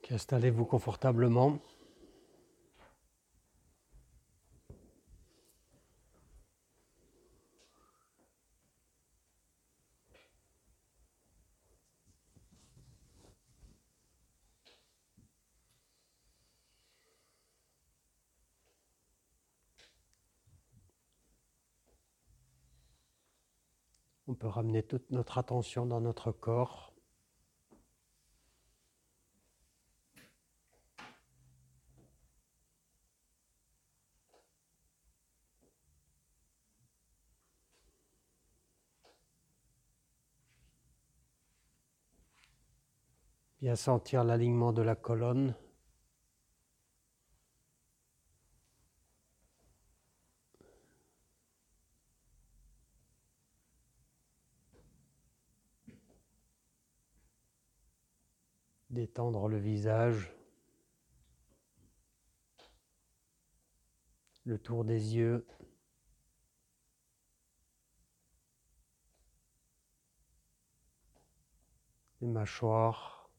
Donc installez-vous confortablement. On peut ramener toute notre attention dans notre corps. Bien sentir l'alignement de la colonne. Détendre le visage. Le tour des yeux. Les mâchoires.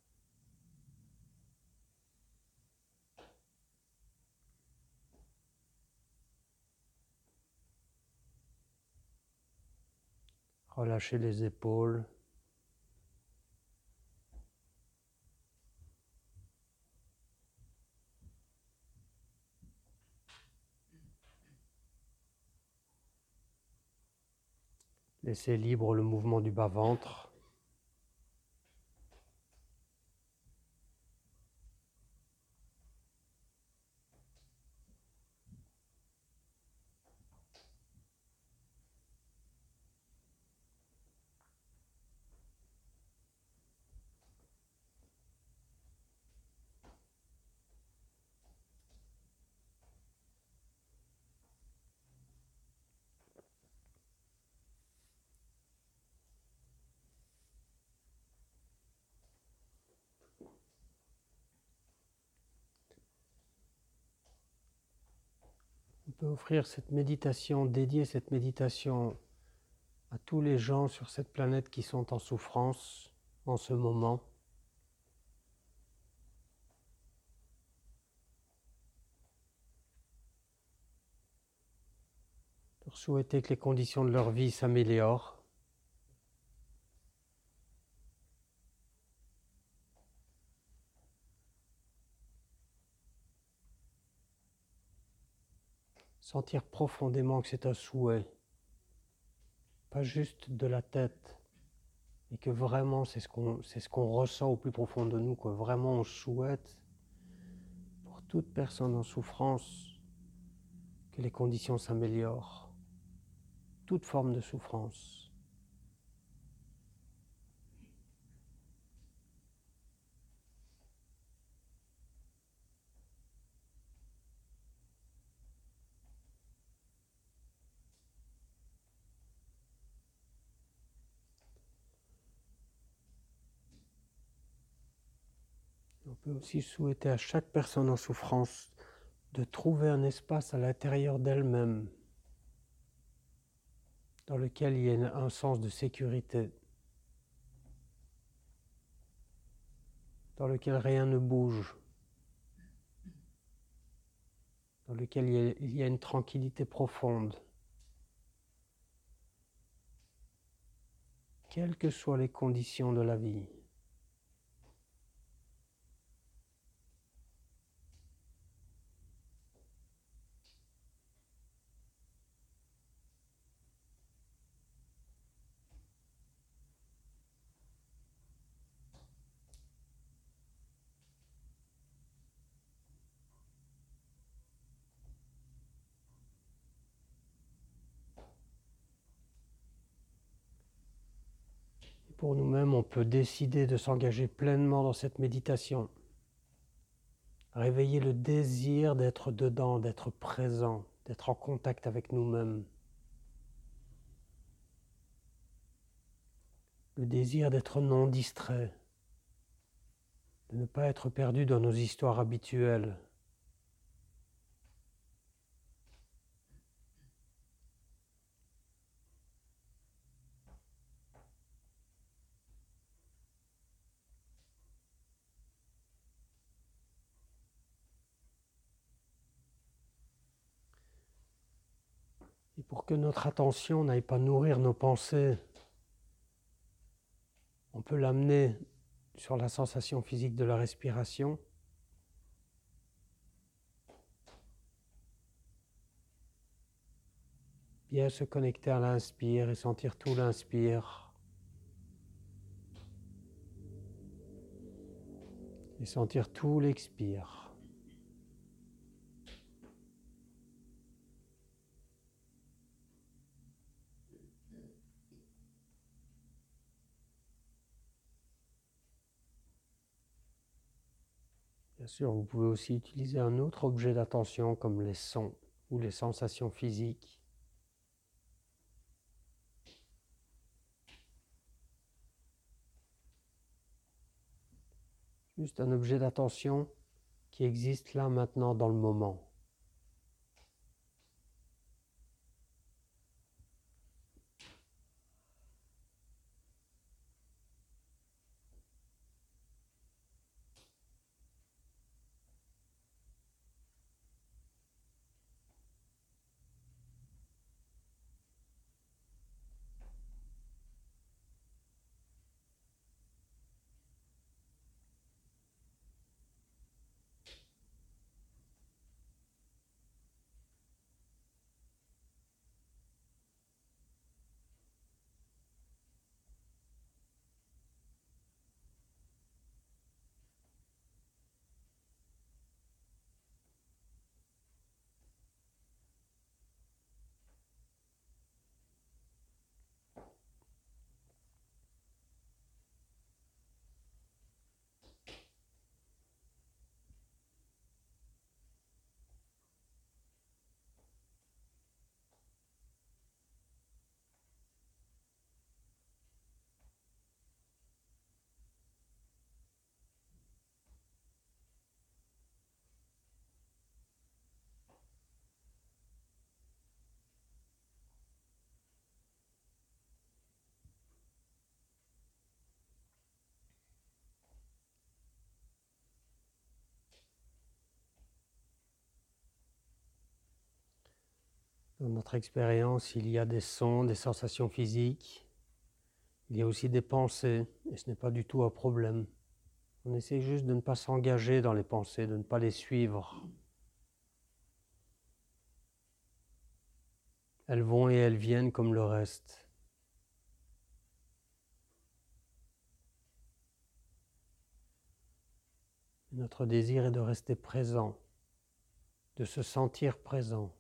Relâchez les épaules. Laissez libre le mouvement du bas-ventre. On peut offrir cette méditation, dédier cette méditation à tous les gens sur cette planète qui sont en souffrance en ce moment. Pour souhaiter que les conditions de leur vie s'améliorent. Sentir profondément que c'est un souhait, pas juste de la tête, et que vraiment c'est ce qu'on ressent au plus profond de nous, que vraiment on souhaite pour toute personne en souffrance que les conditions s'améliorent, toute forme de souffrance. On peut aussi souhaiter à chaque personne en souffrance de trouver un espace à l'intérieur d'elle-même dans lequel il y ait un sens de sécurité, dans lequel rien ne bouge, dans lequel il y a une tranquillité profonde. Quelles que soient les conditions de la vie. Pour nous-mêmes, on peut décider de s'engager pleinement dans cette méditation. Réveiller le désir d'être dedans, d'être présent, d'être en contact avec nous-mêmes. Le désir d'être non distrait, de ne pas être perdu dans nos histoires habituelles. Et pour que notre attention n'aille pas nourrir nos pensées, on peut l'amener sur la sensation physique de la respiration. Bien se connecter à l'inspire et sentir tout l'inspire. Et sentir tout l'expire. Bien sûr, vous pouvez aussi utiliser un autre objet d'attention comme les sons ou les sensations physiques. Juste un objet d'attention qui existe là maintenant dans le moment. Dans notre expérience, il y a des sons, des sensations physiques, il y a aussi des pensées, et ce n'est pas du tout un problème. On essaie juste de ne pas s'engager dans les pensées, de ne pas les suivre. Elles vont et elles viennent comme le reste. Notre désir est de rester présent, de se sentir présent.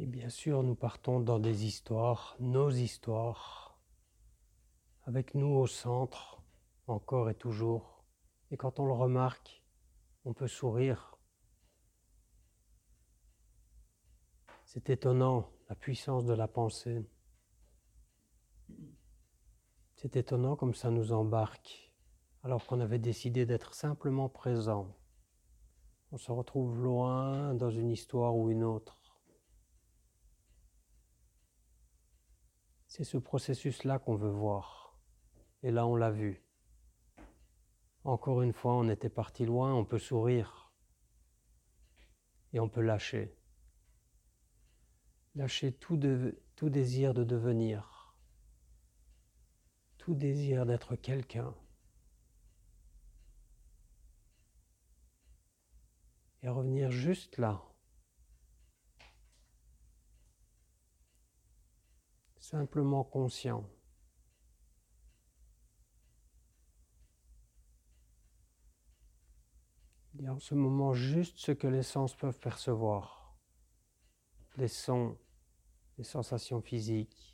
Et bien sûr, nous partons dans des histoires, nos histoires, avec nous au centre, encore et toujours. Et quand on le remarque, on peut sourire. C'est étonnant, la puissance de la pensée. C'est étonnant comme ça nous embarque, alors qu'on avait décidé d'être simplement présent. On se retrouve loin dans une histoire ou une autre. C'est ce processus-là qu'on veut voir. Et là, on l'a vu. Encore une fois, on était parti loin, on peut sourire. Et on peut lâcher. Lâcher tout désir de devenir. Tout désir d'être quelqu'un. Et revenir juste là. Simplement conscient. Et en ce moment, juste ce que les sens peuvent percevoir. Les sons, les sensations physiques.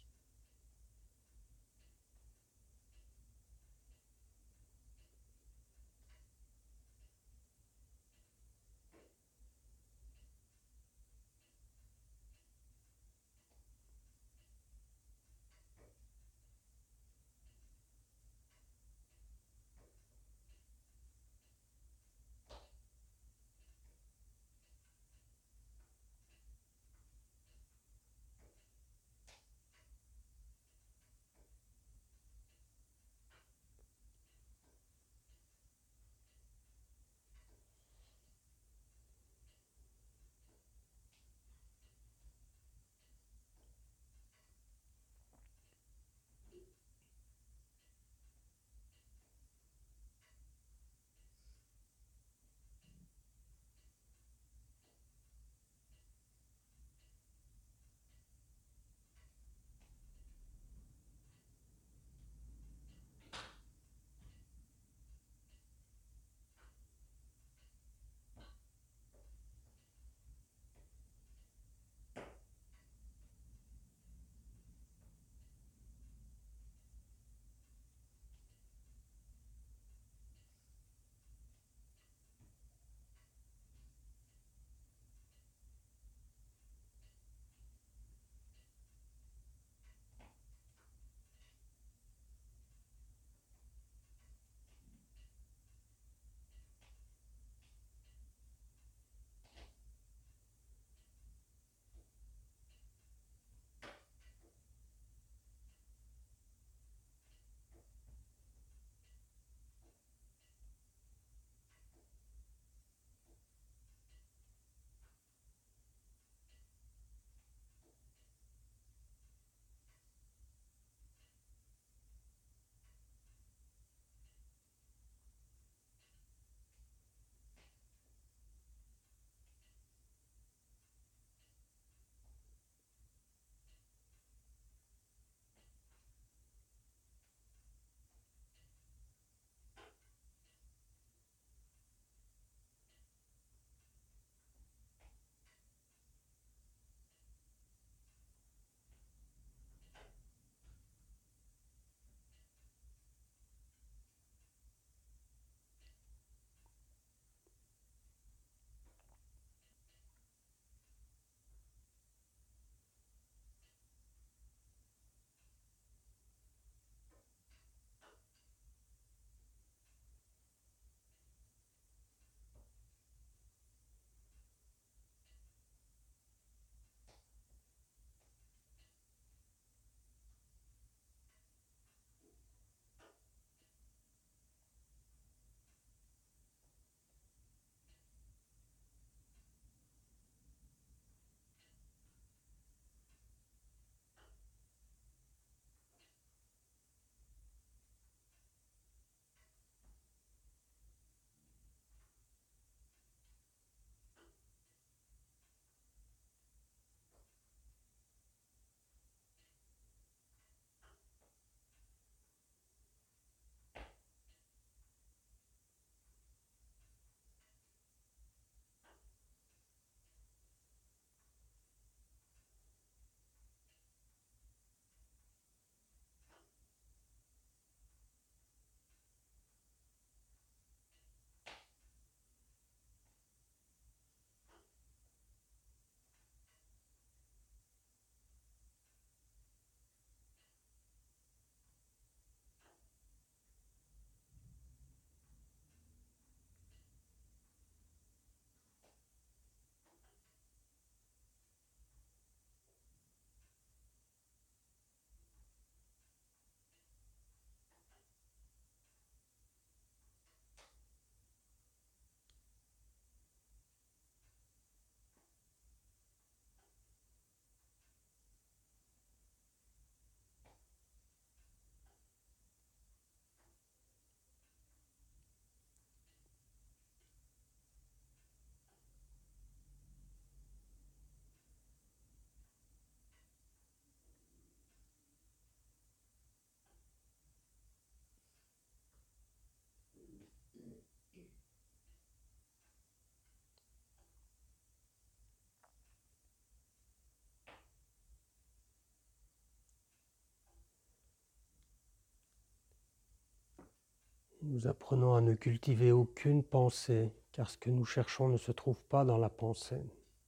Nous apprenons à ne cultiver aucune pensée, car ce que nous cherchons ne se trouve pas dans la pensée.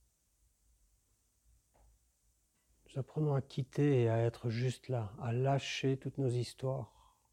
Nous apprenons à quitter et à être juste là, à lâcher toutes nos histoires.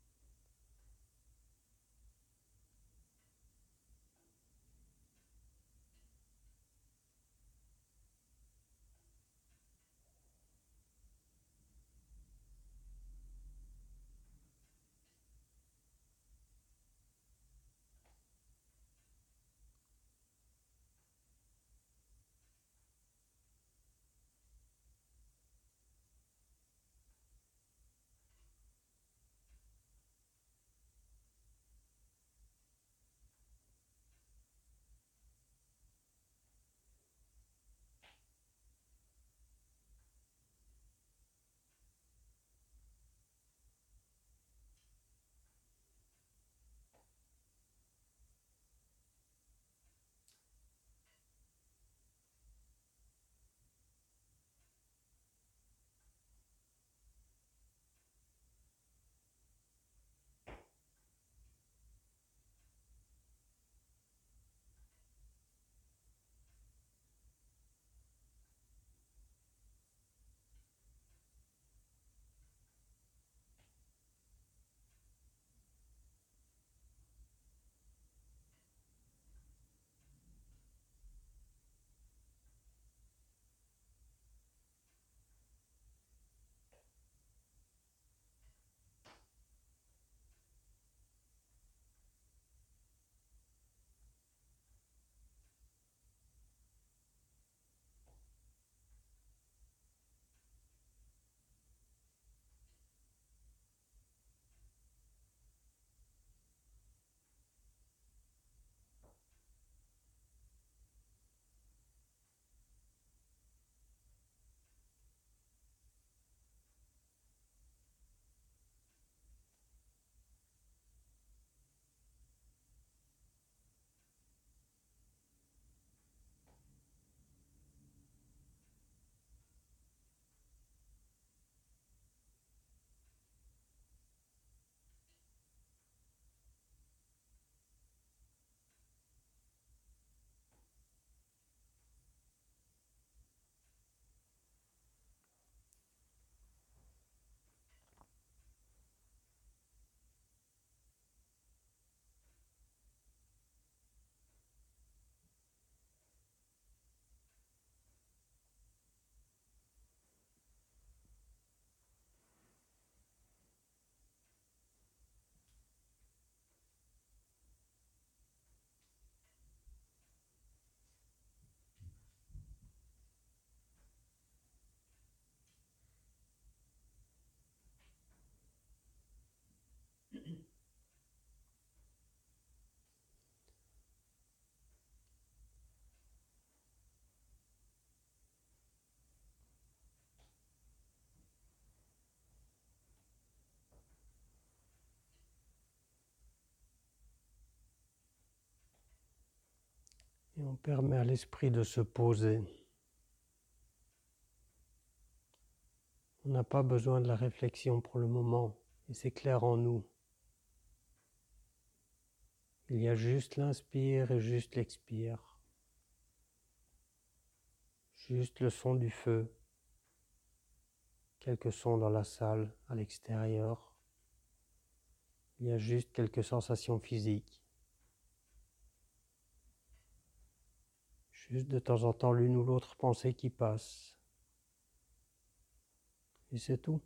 Et on permet à l'esprit de se poser. On n'a pas besoin de la réflexion pour le moment, et c'est clair en nous. Il y a juste l'inspire et juste l'expire. Juste le son du feu, quelques sons dans la salle, à l'extérieur. Il y a juste quelques sensations physiques. Juste de temps en temps l'une ou l'autre pensée qui passe. Et c'est tout.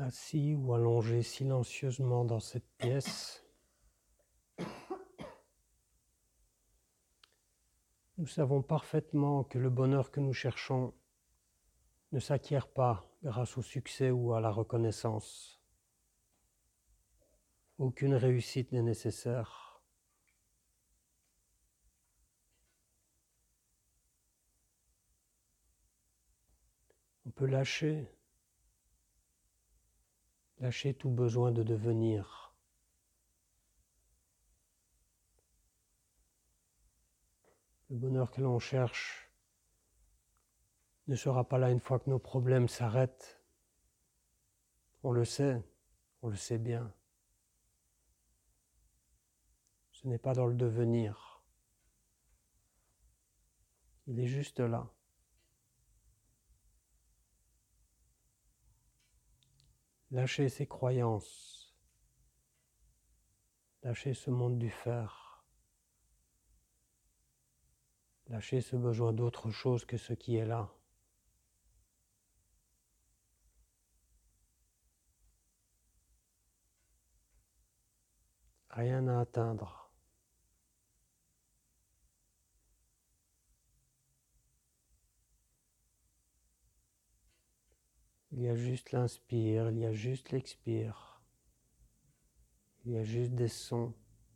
assis ou allongé silencieusement dans cette pièce, nous savons parfaitement que le bonheur que nous cherchons ne s'acquiert pas grâce au succès ou à la reconnaissance. Aucune réussite n'est nécessaire. On peut lâcher tout besoin de devenir. Le bonheur que l'on cherche ne sera pas là une fois que nos problèmes s'arrêtent. On le sait bien. Ce n'est pas dans le devenir. Il est juste là. Lâcher ses croyances, lâcher ce monde du fer, lâcher ce besoin d'autre chose que ce qui est là. Rien à atteindre. Il y a juste l'inspire, il y a juste l'expire. Il y a juste des sons.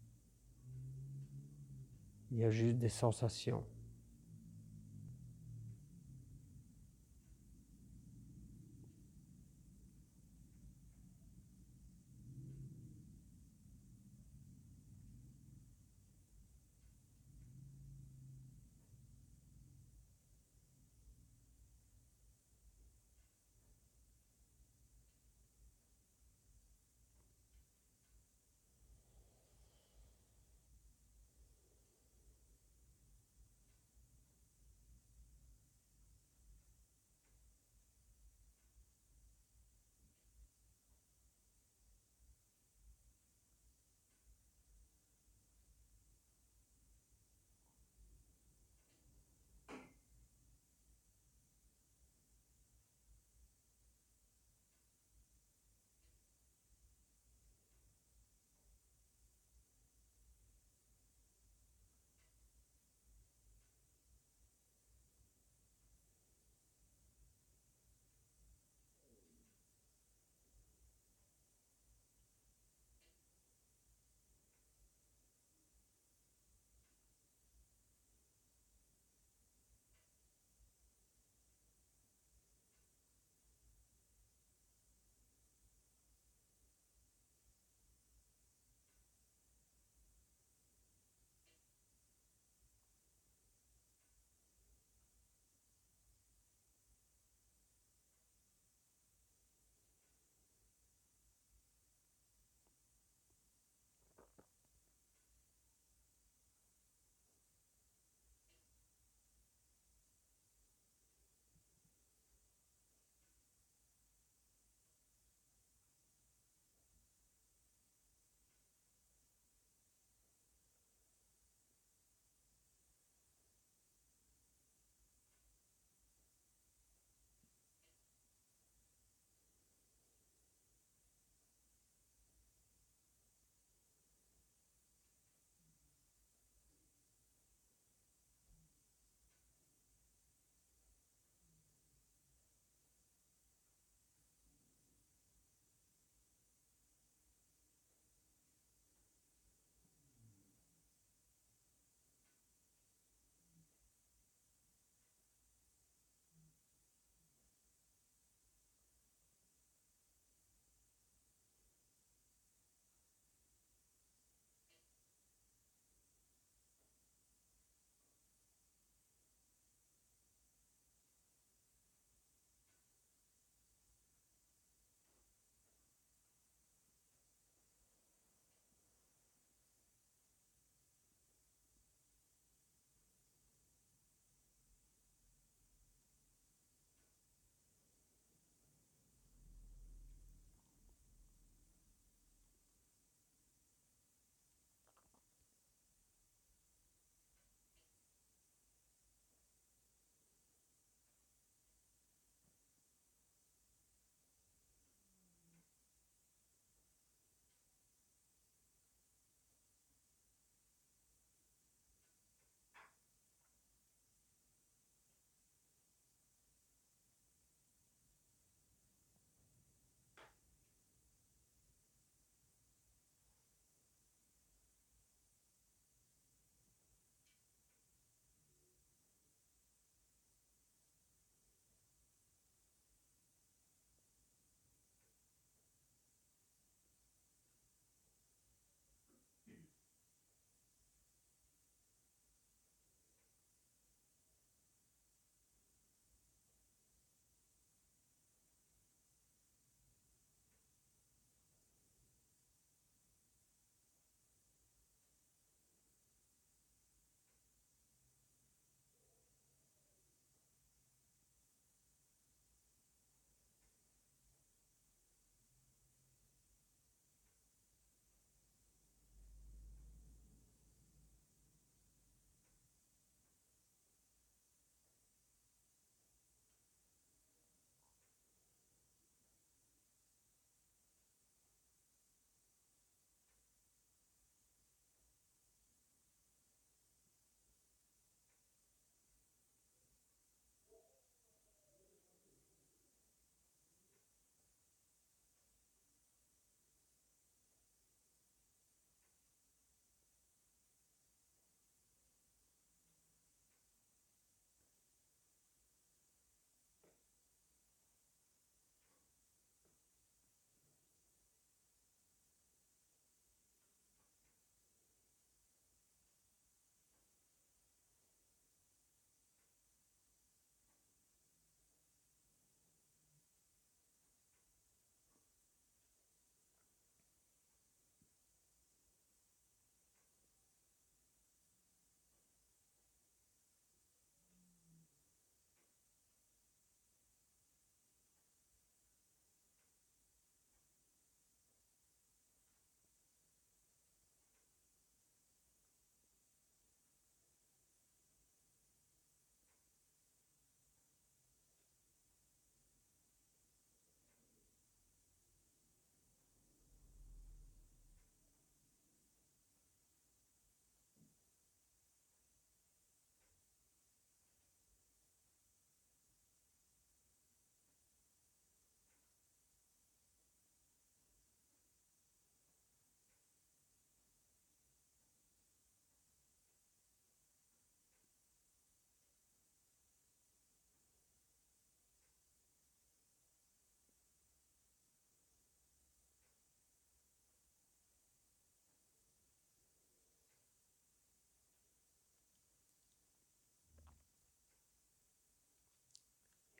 Il y a juste des sensations.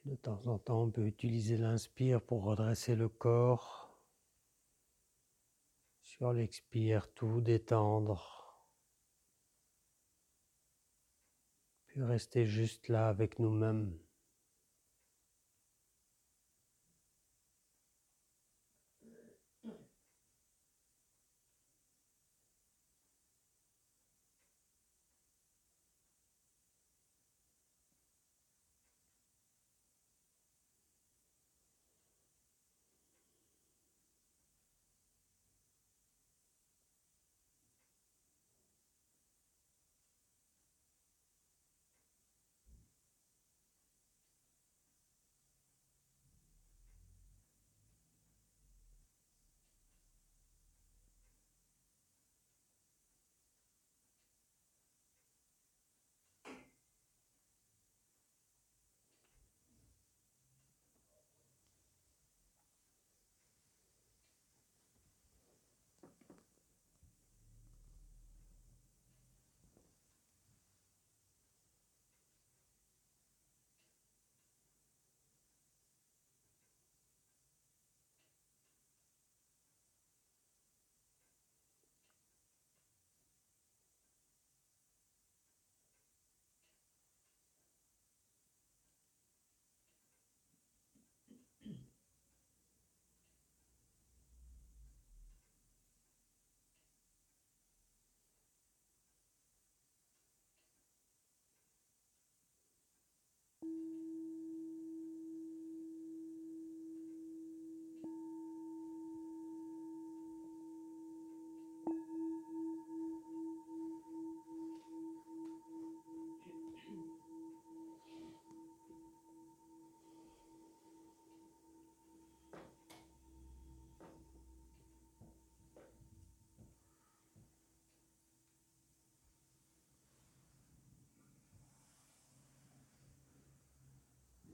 De temps en temps, on peut utiliser l'inspire pour redresser le corps. Sur l'expire, tout détendre. Puis rester juste là avec nous-mêmes.